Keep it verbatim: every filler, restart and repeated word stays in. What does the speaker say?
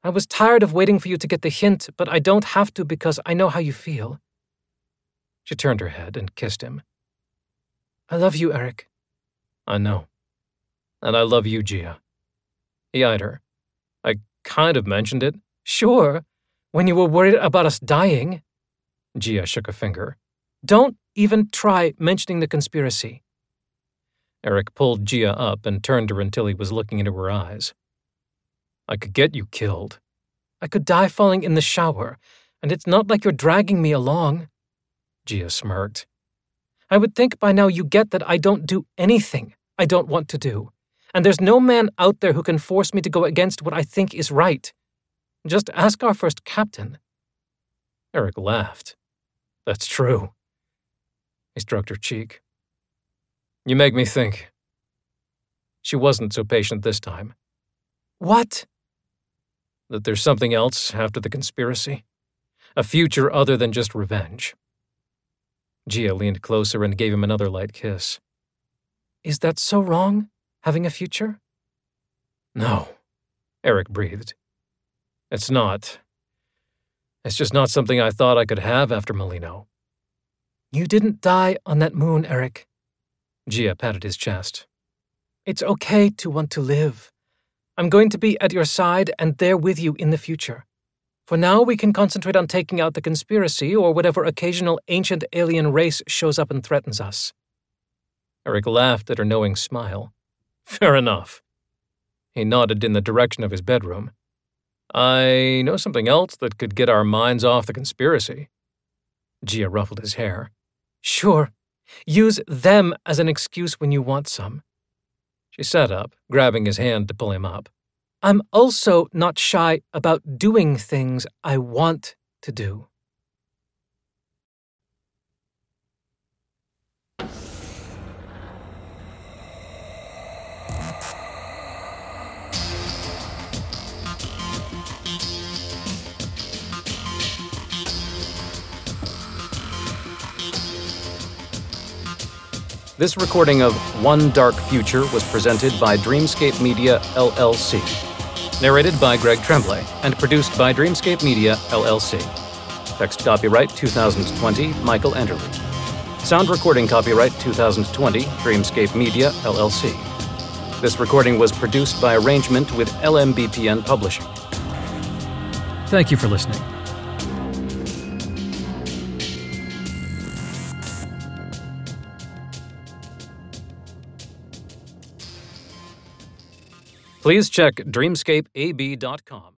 I was tired of waiting for you to get the hint, but I don't have to because I know how you feel. She turned her head and kissed him. I love you, Eric. I know. And I love you, Gia. He eyed her. I kind of mentioned it. Sure, when you were worried about us dying. Gia shook a finger. Don't even try mentioning the conspiracy. Eric pulled Gia up and turned her until he was looking into her eyes. I could get you killed. I could die falling in the shower, and it's not like you're dragging me along. Gia smirked. I would think by now you get that I don't do anything I don't want to do, and there's no man out there who can force me to go against what I think is right. Just ask our first captain. Eric laughed. That's true. He stroked her cheek. You make me think. She wasn't so patient this time. What? That there's something else after the conspiracy. A future other than just revenge. Gia leaned closer and gave him another light kiss. Is that so wrong, having a future? No, Eric breathed. It's not. It's just not something I thought I could have after Molino. You didn't die on that moon, Eric. Gia patted his chest. It's okay to want to live. I'm going to be at your side and there with you in the future. For now, we can concentrate on taking out the conspiracy or whatever occasional ancient alien race shows up and threatens us. Eric laughed at her knowing smile. Fair enough. He nodded in the direction of his bedroom. I know something else that could get our minds off the conspiracy. Gia ruffled his hair. Sure. Use them as an excuse when you want some. She sat up, grabbing his hand to pull him up. I'm also not shy about doing things I want to do. This recording of One Dark Future was presented by Dreamscape Media, L L C. Narrated by Greg Tremblay and produced by Dreamscape Media, L L C. Text copyright two thousand twenty, Michael Enderle. Sound recording copyright two thousand twenty, Dreamscape Media, L L C. This recording was produced by arrangement with L M B P N Publishing. Thank you for listening. Please check dreamscape a b dot com.